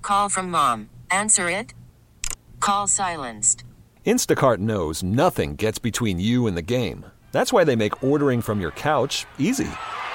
Call from mom. Answer it. Call silenced. Instacart knows nothing gets between you and the game. That's why they make ordering from your couch easy.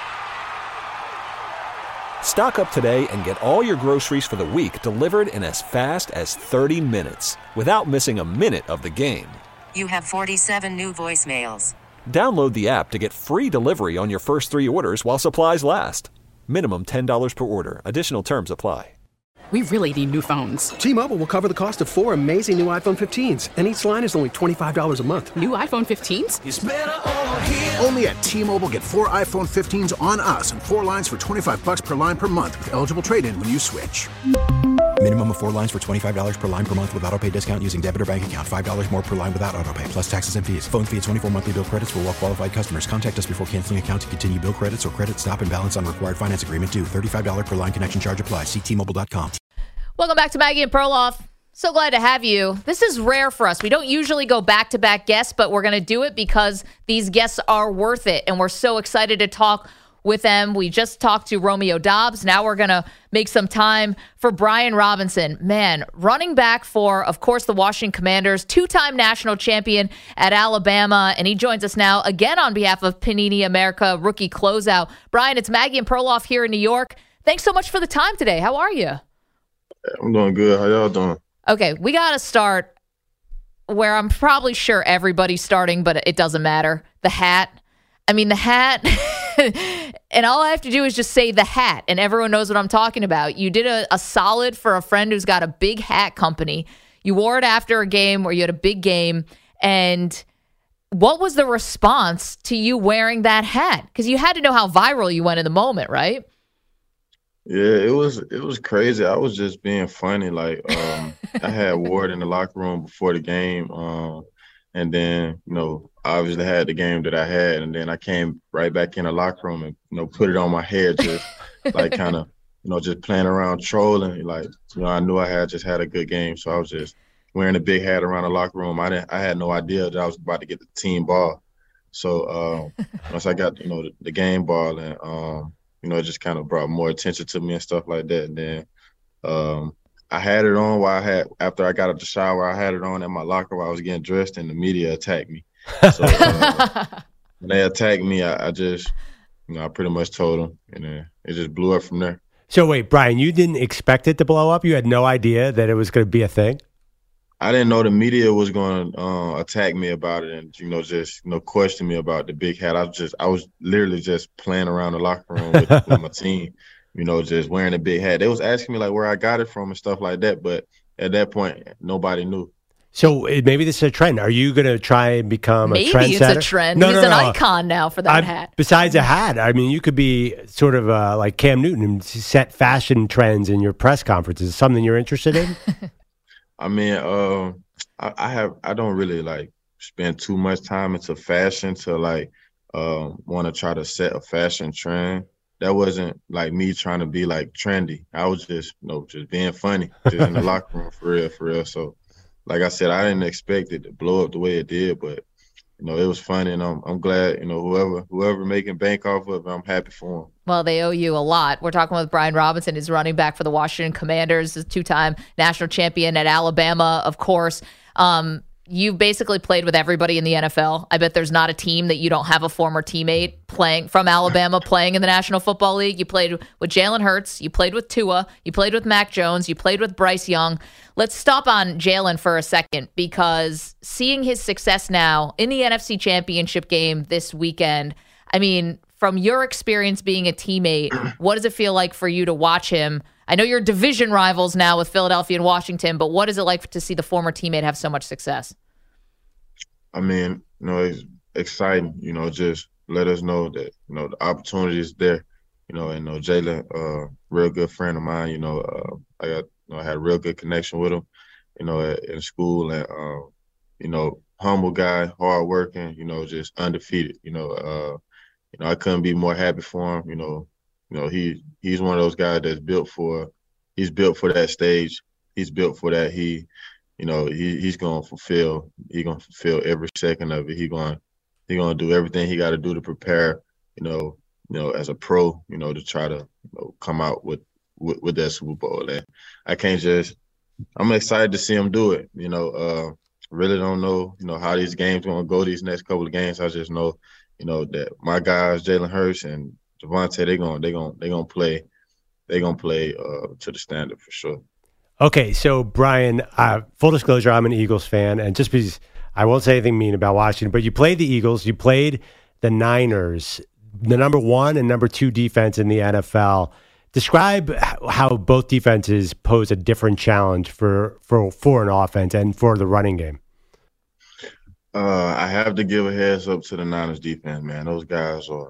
Stock up today and get all your groceries for the week delivered in as fast as 30 minutes without missing a minute of the game. You have 47 new voicemails. Download the app to get free delivery on your first 3 orders while supplies last. Minimum $10 per order. Additional terms apply. We really need new phones. T-Mobile will cover the cost of 4 amazing new iPhone 15s, and each line is only $25 a month. New iPhone 15s? It's better over here. Only at T-Mobile, get 4 iPhone 15s on us and 4 lines for $25 per line per month with eligible trade-in when you switch. Minimum of 4 lines for $25 per line per month with autopay discount using debit or bank account. $5 more per line without autopay, plus taxes and fees. Phone fee at 24 monthly bill credits for well-qualified customers. Contact us before canceling account to continue bill credits or credit stop and balance on required finance agreement due. $35 per line connection charge applies. See T-Mobile.com. Welcome back to Maggie and Perloff. So glad to have you. This is rare for us. We don't usually go back-to-back guests, but we're going to do it because these guests are worth it, and we're so excited to talk with them. We just talked to Romeo Doubs. Now we're going to make some time for Brian Robinson. Man, running back for, of course, the Washington Commanders, 2-time national champion at Alabama, and he joins us now again on behalf of Panini America Rookie Closeout. Brian, it's Maggie and Perloff here in New York. Thanks so much for the time today. How are you? I'm doing good. How y'all doing? Okay, we got to start where I'm probably sure everybody's starting, but it doesn't matter. The hat. I mean, the hat. And all I have to do is just say the hat, and everyone knows what I'm talking about. You did a solid for a friend who's got a big hat company. You wore it after a game where you had a big game. And what was the response to you wearing that hat? Because you had to know how viral you went in the moment, right? Yeah, it was crazy. I was just being funny. Like, I had wore it in the locker room before the game. And then, obviously had the game that I had. And then I came right back in the locker room and, put it on my head, just like kind of, just playing around, trolling. Like, I knew I had just had a good game. So I was just wearing a big hat around the locker room. I had no idea that I was about to get the team ball. So once I got, the game ball and, it just kind of brought more attention to me and stuff like that. And then I had it on after I got out of the shower, I had it on in my locker while I was getting dressed, and the media attacked me. So when they attacked me, I just, I pretty much told them, and then it just blew up from there. So wait, Brian, you didn't expect it to blow up? You had no idea that it was going to be a thing? I didn't know the media was going to attack me about it and, just, question me about the big hat. I was literally just playing around the locker room with my team, just wearing a big hat. They was asking me, like, where I got it from and stuff like that. But at that point, nobody knew. So maybe this is a trend. Are you going to try and become a trendsetter? Maybe it's a trend. He's an icon now for that hat. Besides a hat, I mean, you could be sort of like Cam Newton and set fashion trends in your press conferences. Something you're interested in? I mean, I don't really like spend too much time into fashion to like want to try to set a fashion trend. That wasn't like me trying to be like trendy. I was just, just being funny, just in the locker room for real. So, like I said, I didn't expect it to blow up the way it did, but it was funny, and I'm glad, whoever making bank off of it, I'm happy for them. Well, they owe you a lot. We're talking with Brian Robinson, who's running back for the Washington Commanders, a 2-time national champion at Alabama, of course. You've basically played with everybody in the NFL. I bet there's not a team that you don't have a former teammate playing from Alabama playing in the National Football League. You played with Jalen Hurts. You played with Tua. You played with Mac Jones. You played with Bryce Young. Let's stop on Jalen for a second, because seeing his success now in the NFC Championship game this weekend, I mean, from your experience being a teammate, what does it feel like for you to watch him? I know you're division rivals now with Philadelphia and Washington, but what is it like to see the former teammate have so much success? I mean, it's exciting, just let us know that, the opportunity is there, and Jalen, real good friend of mine, I had a real good connection with him, in school, and, humble guy, hard working, just undefeated, I couldn't be more happy for him, he's one of those guys that's built for that stage. He's built for that. He's going to fulfill every second of it. He's going to do everything he got to do to prepare, as a pro, to try to come out with with that Super Bowl. And I can't just. I'm excited to see them do it. Really don't know, how these games going to go. These next couple of games, I just know, that my guys, Jalen Hurts and Javonte, they gonna play. They're going to play to the standard for sure. Okay, so Brian, full disclosure, I'm an Eagles fan, and just because I won't say anything mean about Washington, but you played the Eagles, you played the Niners, the number 1 and number 2 defense in the NFL. Describe how both defenses pose a different challenge for an offense and for the running game. I have to give a heads up to the Niners defense, man. Those guys are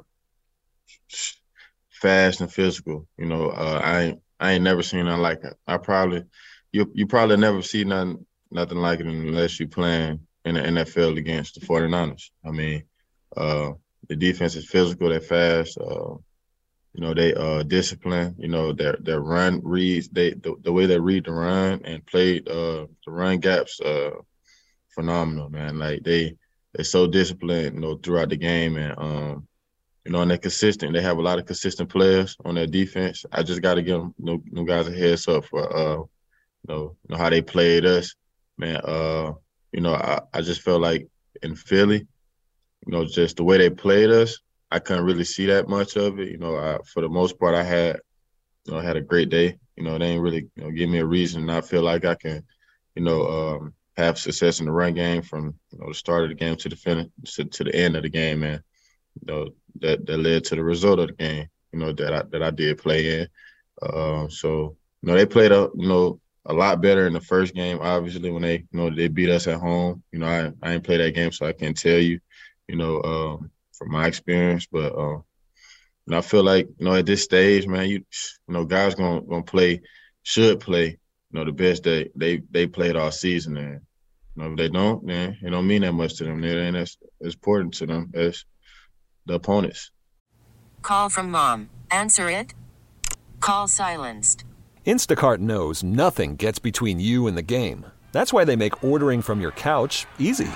fast and physical. I ain't never seen nothing like it. You probably never see nothing like it unless you playing in the NFL against the 49ers. I mean, the defense is physical, they're fast. They discipline. Their run reads. The way they read the run and play the run gaps, phenomenal, man. Like they're so disciplined, throughout the game, and and they're consistent. They have a lot of consistent players on their defense. I just got to give them guys a heads up for how they played us, man. I just felt like in Philly, just the way they played us, I couldn't really see that much of it. For the most part, I had a great day. They didn't really give me a reason to not feel like I can, have success in the run game from the start of the game to the finish to the end of the game, man. That led to the result of the game. That I did play in. So they played a lot better in the first game. Obviously, when they beat us at home. I ain't play that game, so I can't tell you. From my experience, but I feel like at this stage, man, guys gonna should play the best they played all season, and if they don't, then it don't mean that much to them. It ain't as important to them as the opponents. Call from mom. Answer it. Call silenced. Instacart knows nothing gets between you and the game. That's why they make ordering from your couch easy.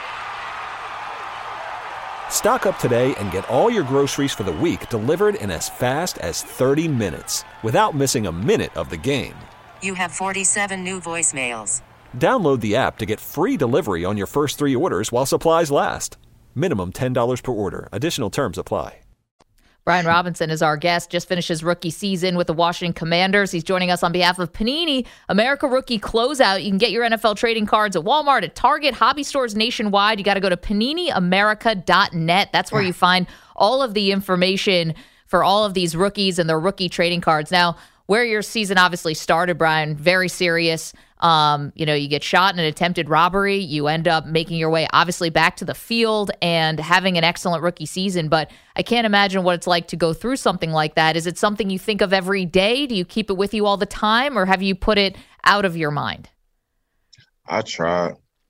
Stock up today and get all your groceries for the week delivered in as fast as 30 minutes without missing a minute of the game. You have 47 new voicemails. Download the app to get free delivery on your first 3 orders while supplies last. Minimum $10 per order. Additional terms apply. Brian Robinson is our guest, just finished his rookie season with the Washington Commanders. He's joining us on behalf of Panini, America Rookie Closeout. You can get your NFL trading cards at Walmart, at Target, hobby stores nationwide. You got to go to PaniniAmerica.net. That's where you find all of the information for all of these rookies and their rookie trading cards. Now, where your season obviously started, Brian, very serious. You get shot in an attempted robbery. You end up making your way, obviously, back to the field and having an excellent rookie season. But I can't imagine what it's like to go through something like that. Is it something you think of every day? Do you keep it with you all the time, or have you put it out of your mind? I try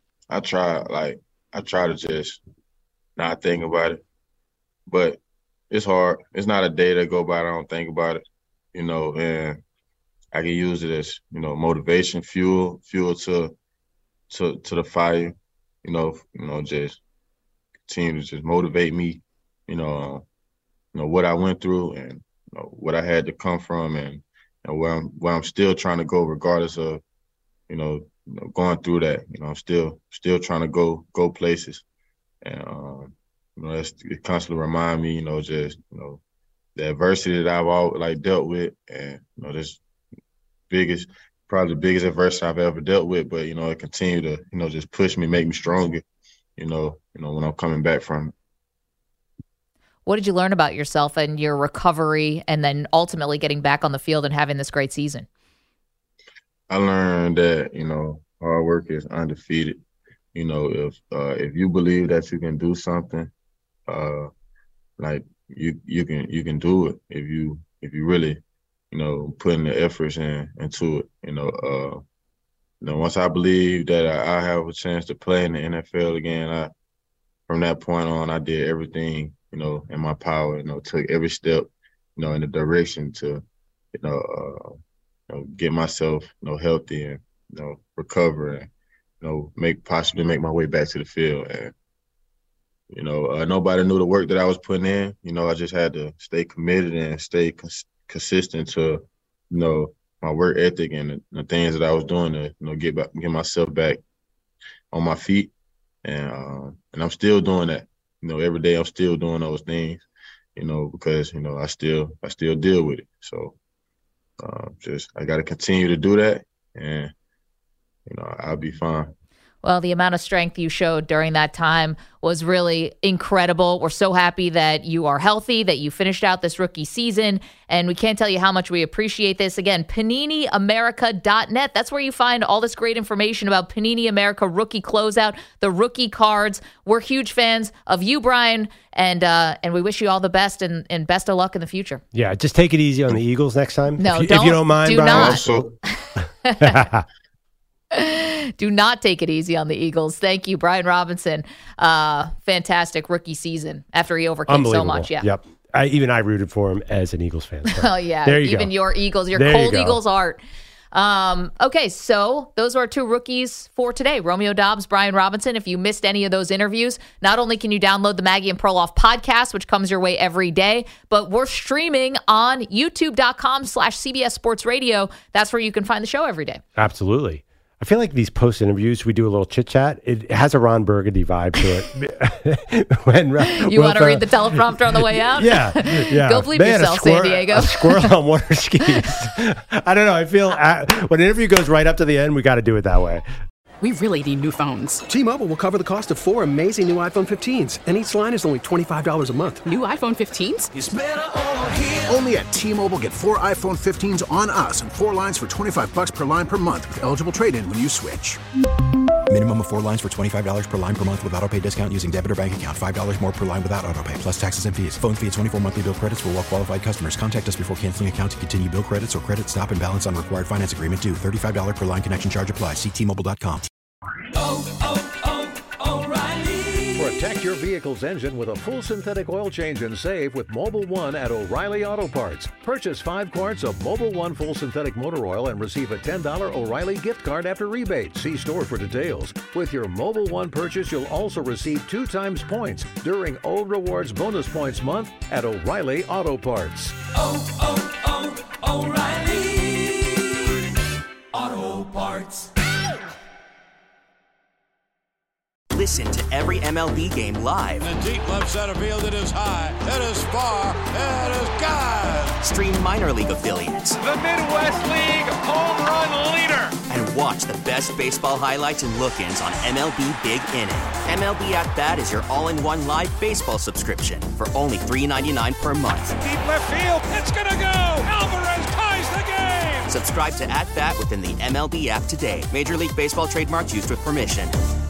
to just not think about it, but it's hard. It's not a day that go by that I don't think about it, and I can use it as, motivation, fuel to the fire, just continue to just motivate me, what I went through and what I had to come from and where I'm still trying to go regardless of, going through that. I'm still trying to go places. And, it constantly remind me, the adversity that I've always dealt with and, this probably the biggest adversity I've ever dealt with, but, it continued to, just push me, make me stronger, when I'm coming back from it. What did you learn about yourself and your recovery and then ultimately getting back on the field and having this great season? I learned that, hard work is undefeated. If you believe that you can do something, you can do it if you really, putting the efforts into it. Once I believed that I have a chance to play in the NFL again, from that point on, I did everything, in my power, took every step, in the direction to, get myself, healthy and, recover and, possibly make my way back to the field. And, nobody knew the work that I was putting in. I just had to stay committed and stay consistent to, my work ethic and the things that I was doing to, get myself back on my feet. And I'm still doing that. Every day I'm still doing those things, because, I still deal with it. So I got to continue to do that, and, I'll be fine. Well, the amount of strength you showed during that time was really incredible. We're so happy that you are healthy, that you finished out this rookie season, and we can't tell you how much we appreciate this. Again, PaniniAmerica.net. That's where you find all this great information about Panini America Rookie Closeout, the rookie cards. We're huge fans of you, Brian, and we wish you all the best and best of luck in the future. Yeah, just take it easy on the Eagles next time. No, if you don't mind, do Brian. not. Do not take it easy on the Eagles. Thank you, Brian Robinson. Fantastic rookie season after he overcame so much. Yeah. Yep. I rooted for him as an Eagles fan. So. Oh, yeah. There you Even go. your Eagles, your there cold you Eagles art. Okay, so those are our two rookies for today, Romeo Doubs, Brian Robinson. If you missed any of those interviews, not only can you download the Maggie and Perloff podcast, which comes your way every day, but we're streaming on youtube.com/CBS Sports Radio. That's where you can find the show every day. Absolutely. I feel like these post interviews, we do a little chit chat. It has a Ron Burgundy vibe to it. You want to read the teleprompter on the way out? Yeah. Go bleep yourself, San Diego. A squirrel on water skis. I don't know. I feel when an interview goes right up to the end, we got to do it that way. We really need new phones. T-Mobile will cover the cost of 4 amazing new iPhone 15s, and each line is only $25 a month. New iPhone 15s? It's better over here. Only at T-Mobile, get 4 iPhone 15s on us and 4 lines for $25 per line per month with eligible trade-in when you switch. Minimum of 4 lines for $25 per line per month with autopay discount using debit or bank account. $5 more per line without autopay, plus taxes and fees. Phone fee at 24 monthly bill credits for well-qualified customers. Contact us before canceling account to continue bill credits or credit stop and balance on required finance agreement due. $35 per line connection charge applies. See T-Mobile.com. O'Reilly. Protect your vehicle's engine with a full synthetic oil change and save with Mobil 1 at O'Reilly Auto Parts. Purchase 5 quarts of Mobil 1 full synthetic motor oil and receive a $10 O'Reilly gift card after rebate. See store for details. With your Mobil 1 purchase, you'll also receive 2 times points during O Rewards Bonus Points Month at O'Reilly Auto Parts. O'Reilly Auto Parts. Listen to every MLB game live. In the deep left center field, it is high, it is far, it is gone. Stream minor league affiliates. The Midwest League home run leader. And watch the best baseball highlights and look-ins on MLB Big Inning. MLB At Bat is your all-in-one live baseball subscription for only $3.99 per month. Deep left field, it's gonna go. Alvarez ties the game. Subscribe to At Bat within the MLB app today. Major League Baseball trademarks used with permission.